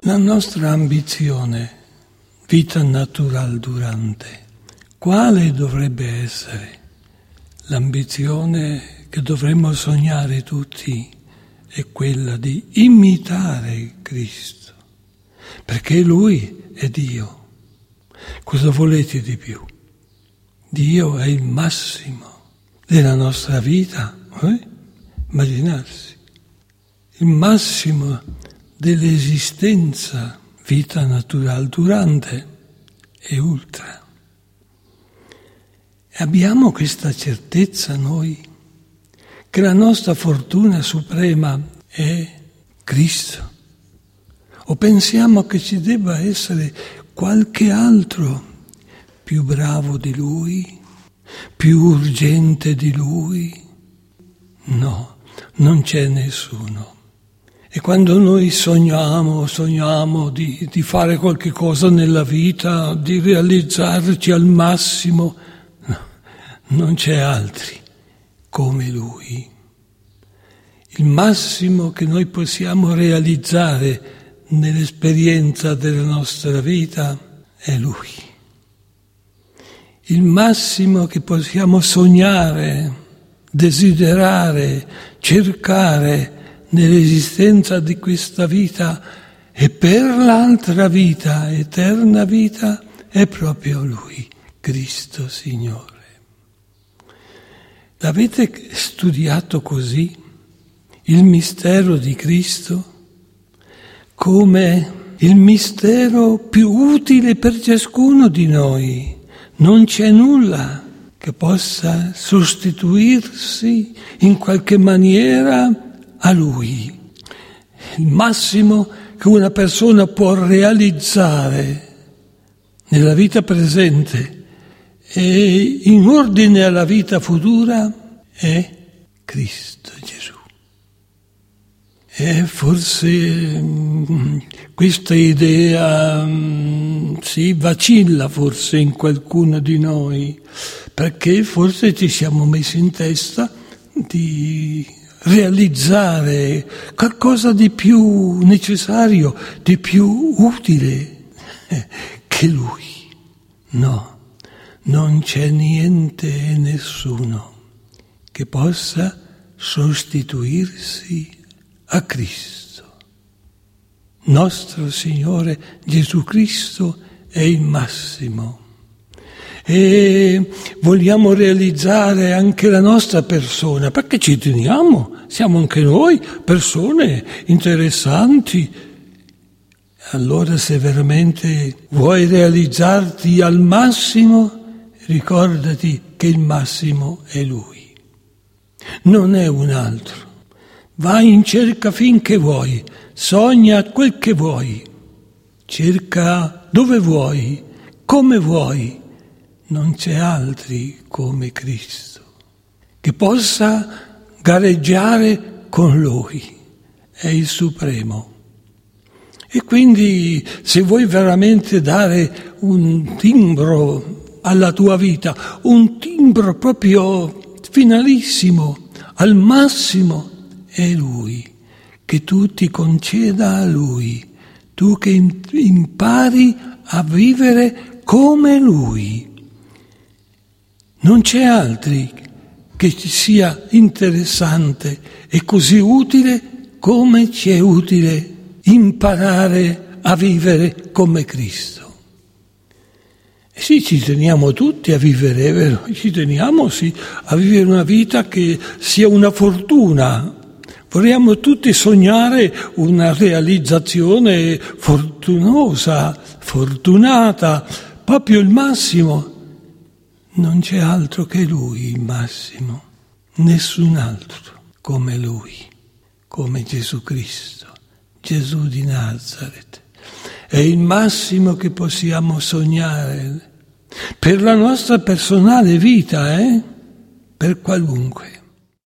La nostra ambizione, vita natural durante, quale dovrebbe essere? L'ambizione che dovremmo sognare tutti è quella di imitare Cristo, perché Lui è Dio. Cosa volete di più? Dio è il massimo della nostra vita, immaginarsi, il massimo dell'esistenza, vita natural durante e ultra. Abbiamo questa certezza noi, che la nostra fortuna suprema è Cristo? O pensiamo che ci debba essere qualche altro più bravo di Lui, più urgente di Lui? No, non c'è nessuno. E quando noi sogniamo di fare qualche cosa nella vita, di realizzarci al massimo, no, non c'è altri come Lui. Il massimo che noi possiamo realizzare nell'esperienza della nostra vita è Lui. Il massimo che possiamo sognare, desiderare, cercare nell'esistenza di questa vita e per l'altra vita, eterna vita, è proprio Lui, Cristo Signore. L'avete studiato così, il mistero di Cristo, come il mistero più utile per ciascuno di noi? Non c'è nulla che possa sostituirsi in qualche maniera a Lui. Il massimo che una persona può realizzare nella vita presente e in ordine alla vita futura è Cristo Gesù. E forse questa idea si vacilla forse in qualcuno di noi, perché forse ci siamo messi in testa di realizzare qualcosa di più necessario, di più utile che Lui. No, non c'è niente e nessuno che possa sostituirsi a Cristo. Nostro Signore Gesù Cristo è il massimo. E vogliamo realizzare anche la nostra persona, perché ci teniamo, siamo anche noi persone interessanti. Allora se veramente vuoi realizzarti al massimo, ricordati che il massimo è Lui, non è un altro. Vai in cerca finché vuoi, sogna quel che vuoi, cerca dove vuoi, come vuoi. Non c'è altri come Cristo che possa gareggiare con Lui, è il Supremo. E quindi se vuoi veramente dare un timbro alla tua vita, un timbro proprio finalissimo, al massimo, è Lui, che tu ti conceda a Lui, tu che impari a vivere come Lui. Non c'è altri che ci sia interessante e così utile come ci è utile imparare a vivere come Cristo. E sì, ci teniamo tutti a vivere, è vero? Ci teniamo sì, a vivere una vita che sia una fortuna. Vorremmo tutti sognare una realizzazione fortunosa, fortunata, proprio il massimo. Non c'è altro che Lui, il massimo, nessun altro come Lui, come Gesù Cristo, Gesù di Nazaret. È il massimo che possiamo sognare per la nostra personale vita, per qualunque.